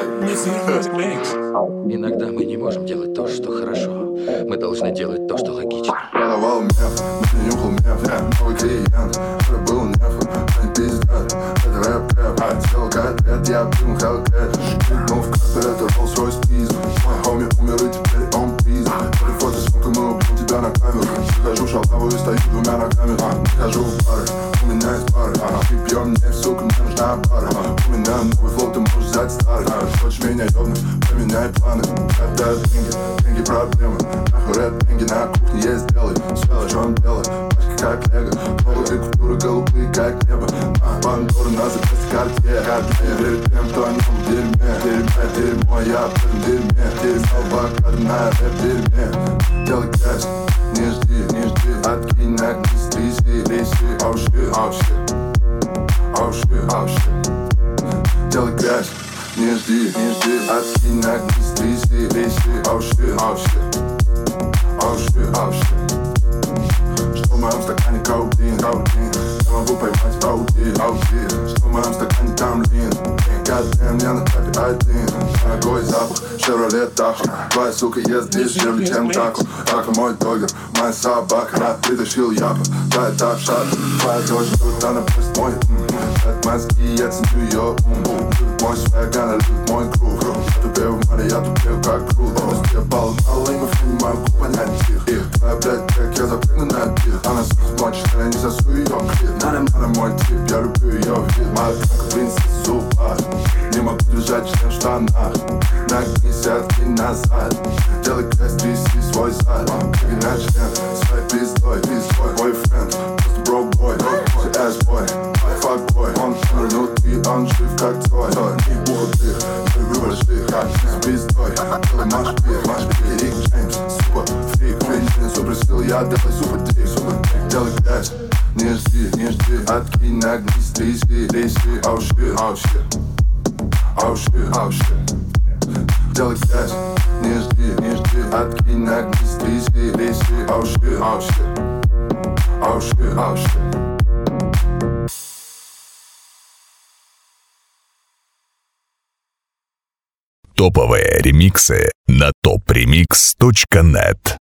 Иногда мы не можем делать то, что хорошо. Мы должны делать то, что логично. Продавал меф, не нюхал меф. Новый клиент, уже был неф. Они пиздят, это рэп. Сделал котлет, я пил хелкет. Прыгнул в каспер, это Rolls-Royce Pizza. Мой хоми умер и теперь он пизд. Эти фото сумка, мы убьем тебя на камеру. Захожу в шалаву и стою двумя ногами. Не хожу в бары, у меня есть пары. Мы пьем нефть, сука, мне нужна пара. У меня новый флоу, ты можешь взять старый. Хочешь меня ёбнуть, поменяй планы. Это деньги проблемы. Нахуй рэп, деньги на кухне есть, делай. Свело, что он делает, пачки как лего. Голубые купюры, голубые как небо. Бандуры на запястье Картье. Перед тем, кто о нем в дерьме. Дерьмо, я в этом дерьме. Дерьмо, на рэп дерьме. Делай грязь, не жди. Откинь, нагнись, тряси. Oh shit. Делай грязь, не жди. Откинь, нагнись, тряси. Oh shit. Что в моем стакане коудин? Я могу поймать аудит. Что в моем стакане там лин? Goddamn, я на тапе один. Дорогой запах, Chevrolet Tahoe. Твоя сука ест дешевле, чем тако. Тако мой догер, моя собака. Притащил япа, да это шат. Твоя дочь тут, она пусть мой. От мозги, я ценю ее ум. Любит мой свэг, она любит мой круг. Я тупею в море, я тупею как круто. Пусть я балл мало, и мы не могу понять их. Твоя блядь, как я запрыгну на бит. Она слышит мой член, я не засу ее клит. Она мой тип, я люблю ее вид. Моя танка, принцесса зуба. Не могу держать член в штанах. Нагнись, откинь назад. Делай грязь, тряси свой зад. Перегинай член своей пиздой. Мой френд, просто бро-бой. Ass-boy, fuck-boy. Он внутри, он жив как твой. Не бухты, я люблю больших. С пиздой, делай маш-пир. Рик Джеймс, супер фрик. Женщина, супер сил, я делай супер дрик. Делай грязь, не жди. Откинь, нагнись, тряси. Oh shit. Делай грязь, не жди. Откинь, нагнись, тряси. Oh shit. Топовые ремиксы на topremix.net.